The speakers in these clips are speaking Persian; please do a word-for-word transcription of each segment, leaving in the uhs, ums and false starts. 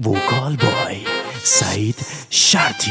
وکال بای سعید شرطی.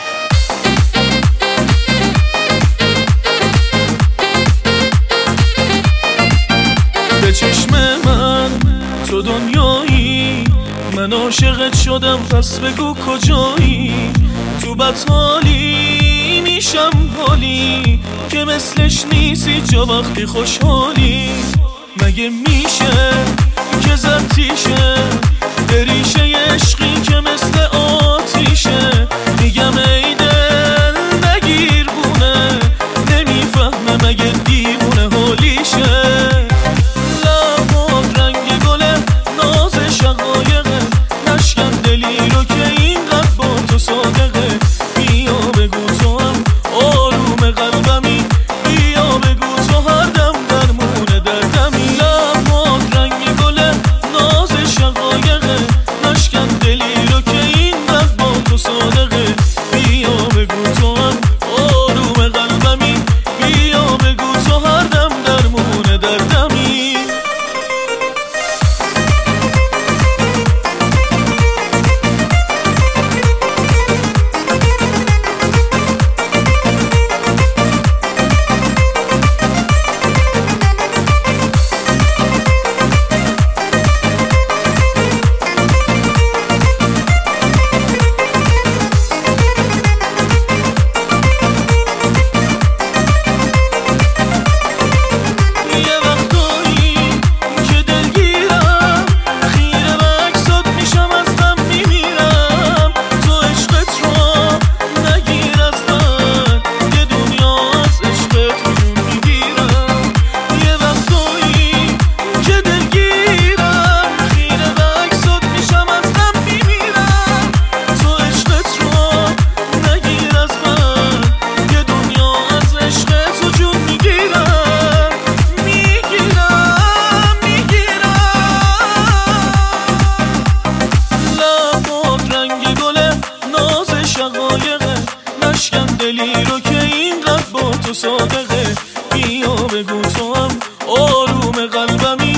به چشم من تو دنیایی، من عاشقت شدم، پس بگو کجایی؟ تو بطالی میشم حالی که مثلش نیستی جا وقتی خوشحالی. مگه میشه که زدتیشه بریشه عشقی که مثل آتیشه؟ میگم ای دل نگیر بونه، نمیفهمه مگه دیوونه حالیشه. لبات رنگ گله ناز شقایقه، نشکن دلی رو که اینقدر با تو صادقه. بیا بگو تو هم آروم قلبمی، بیا بگو تو هر دم درمونه دردمی. لبات رنگ گله ناز شقایقه، نشکن دلی رو که اینقدر با تو صادقه. بیا بگو تو هم آروم قلبمی، بیا بگو تو هر دم درمونه دردمی. نشکن دلی رو که اینقدر با تو صادقه. بیا بگو تو هم آروم قلبمی،